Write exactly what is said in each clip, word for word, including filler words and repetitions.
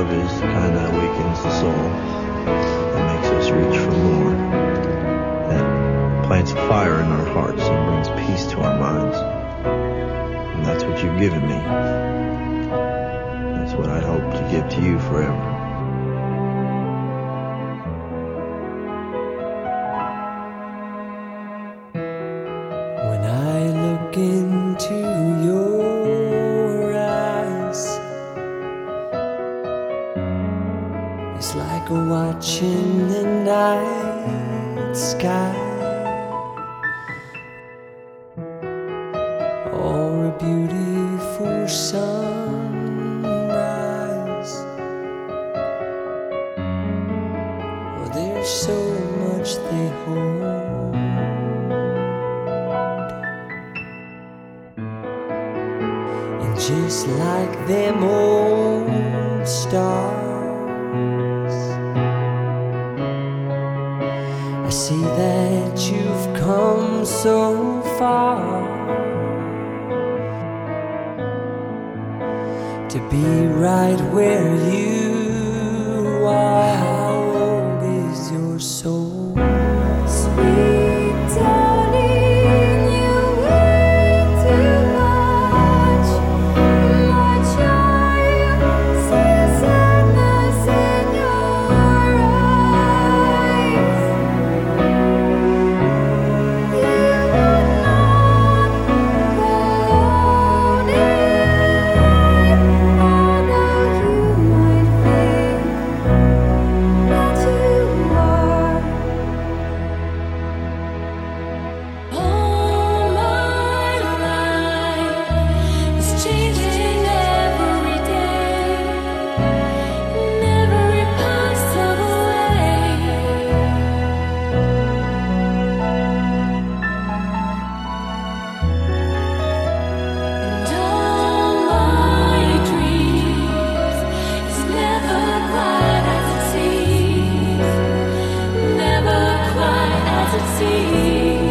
love is the kind that awakens the soul, that makes us reach for more, that plants a fire in our hearts and brings peace to our minds. And that's what you've given me. That's what I'd hope to give to you forever. When I look into your eyes, it's like watching the night sky or a beautiful sunrise. Oh, there's so much they hold. Just like them old stars, I see that you've come so far to be right where you are. How old is your soul? Sweet darling, you wait too much. My child sees sadness in your eyes. You would not go on in life, although you might think that you are. All my life is changing every day, in every possible way. And all my dreams is never quite as it seems, never quite as it seems.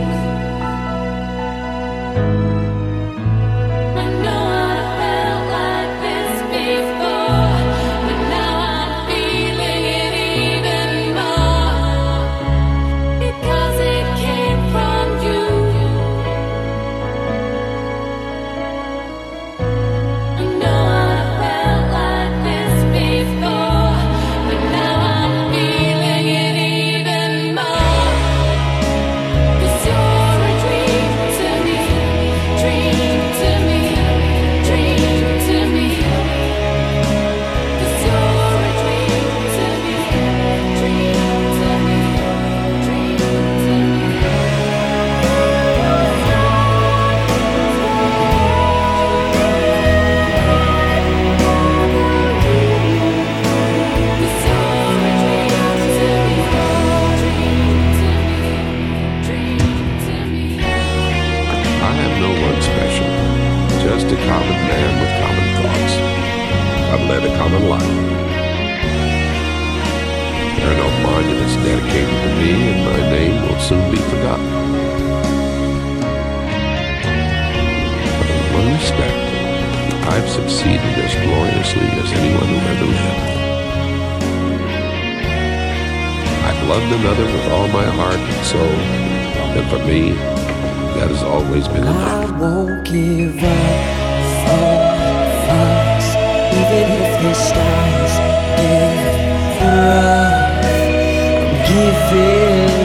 I know I felt like this before, but now I'm feeling it even more, because it came from you. I know I felt like this before, but now I'm feeling it even more, 'cause you're a dream to me, dream to me, dream to me. 'Cause you're a dream to me, dream to me, dream to me. Cause you're a dream to me, dream to me, dream to me. I am no one special, just a common man with common thoughts. I've led a common life. There are no monuments dedicated to me, and my name will soon be forgotten. But in one respect, I've succeeded as gloriously as anyone who ever lived. I've loved another with all my heart and soul, and for me, that has always been I enough. won't give up for fucks, even if the stars get rough. I'm giving